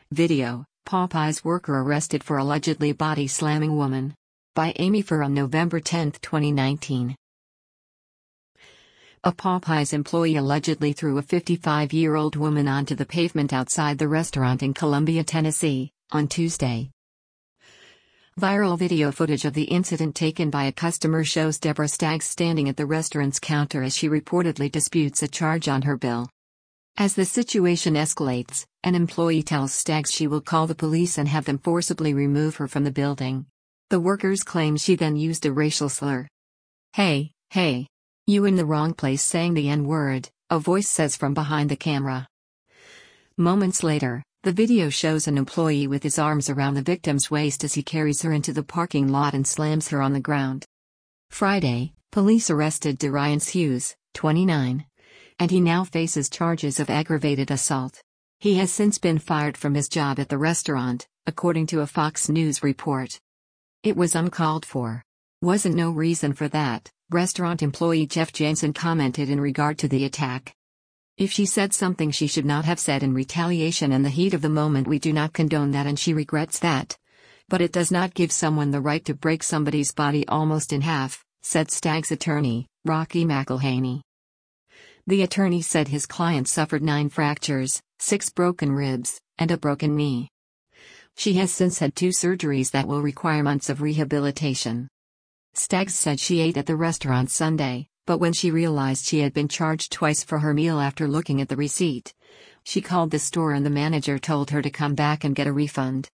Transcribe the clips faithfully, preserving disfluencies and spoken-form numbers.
Video: Popeyes worker arrested for allegedly body slamming woman. By Amy Fur on November tenth, twenty nineteen. A Popeyes employee allegedly threw a fifty-five-year-old woman onto the pavement outside the restaurant in Columbia, Tennessee, on Tuesday. Viral video footage of the incident taken by a customer shows Deborah Staggs standing at the restaurant's counter as she reportedly disputes a charge on her bill. As the situation escalates, an employee tells Staggs she will call the police and have them forcibly remove her from the building. The workers claim she then used a racial slur. "Hey, hey. You in the wrong place saying the N-word," a voice says from behind the camera. Moments later, the video shows an employee with his arms around the victim's waist as he carries her into the parking lot and slams her on the ground. Friday, police arrested Darian Hughes, twenty-nine. And he now faces charges of aggravated assault. He has since been fired from his job at the restaurant, according to a Fox News report. "It was uncalled for. Wasn't no reason for that," restaurant employee Jeff Jansen commented in regard to the attack. "If she said something she should not have said in retaliation in the heat of the moment, we do not condone that and she regrets that. But it does not give someone the right to break somebody's body almost in half," said Staggs' attorney, Rocky McElhaney. The attorney said his client suffered nine fractures, six broken ribs, and a broken knee. She has since had two surgeries that will require months of rehabilitation. Staggs said she ate at the restaurant Sunday, but when she realized she had been charged twice for her meal after looking at the receipt, she called the store and the manager told her to come back and get a refund.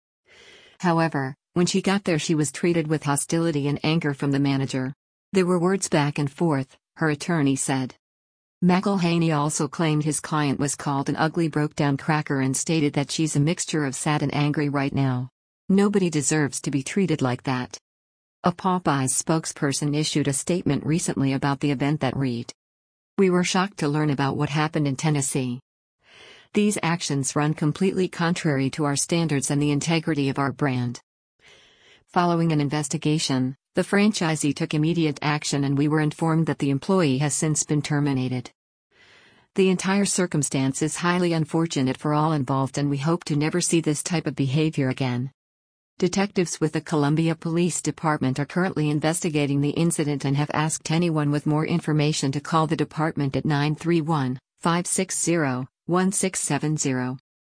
However, when she got there she was treated with hostility and anger from the manager. There were words back and forth, her attorney said. McElhaney also claimed his client was called an ugly broke-down cracker and stated that she's a mixture of sad and angry right now. "Nobody deserves to be treated like that." A Popeyes spokesperson issued a statement recently about the event that read, "We were shocked to learn about what happened in Tennessee. These actions run completely contrary to our standards and the integrity of our brand." Following an investigation, the franchisee took immediate action and we were informed that the employee has since been terminated. "The entire circumstance is highly unfortunate for all involved and we hope to never see this type of behavior again." Detectives with the Columbia Police Department are currently investigating the incident and have asked anyone with more information to call the department at nine three one, five six zero, one six seven zero.